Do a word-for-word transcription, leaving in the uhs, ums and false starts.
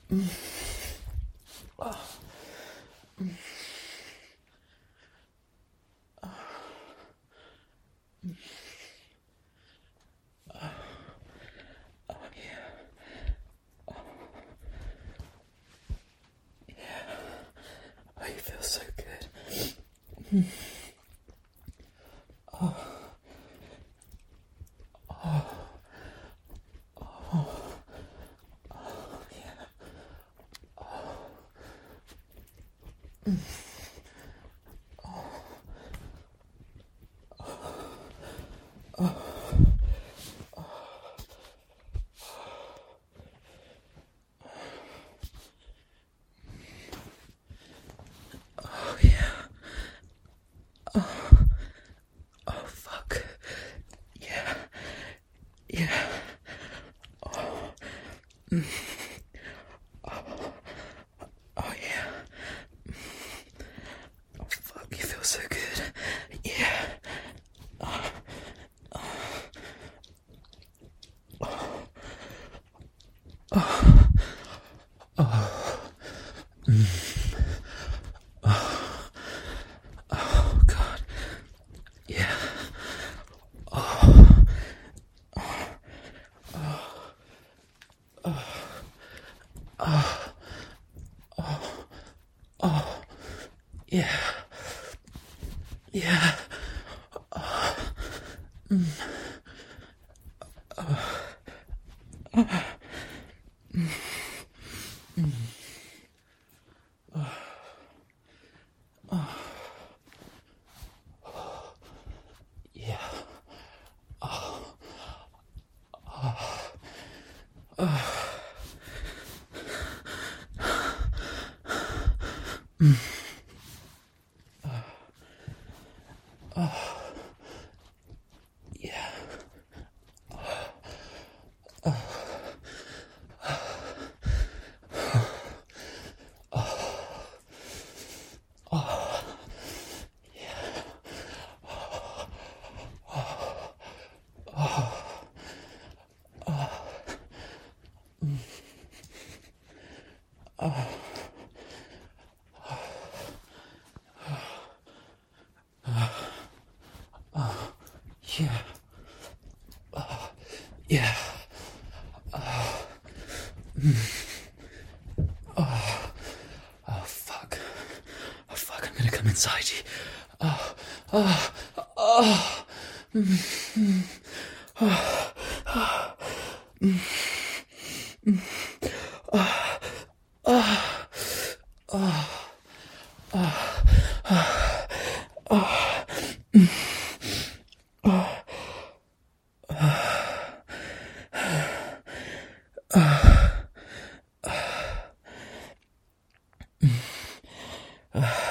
Oh, you feel so good. Oh. Oh. Oh. Oh, yeah. Oh. Mm. Oh. Oh. Oh. Oh, yeah. Oh. Oh, fuck. Yeah. Yeah. Oh. Mm. Oh. Oh, yeah. Oh, fuck, you feel so good. Yeah. Oh. Oh. Oh. Oh. Oh. Mm. Oh. Oh, God. Yeah. Oh. Oh. Oh. Oh. Oh. Oh. Oh. Yeah. Yeah. Oh. Mm. Oh. Oh. Mm. Mm. Oh. Oh. Yeah. Oh. Oh. Oh. Mm. Oh. Oh. Yeah. Oh. Oh. Oh. Yeah. Oh. Oh. Oh. Mm. Oh. Oh. Oh. Yeah. Oh. Yeah. Oh. Mm. Oh. Oh, fuck. Oh, fuck, I'm gonna come inside you. Oh. Oh. Oh. Mm. Mm. Oh. Oh. Mm. Mm. Oh. Oh. Oh. Oh. Oh. Oh. Mm. Oh. Oh. Oh.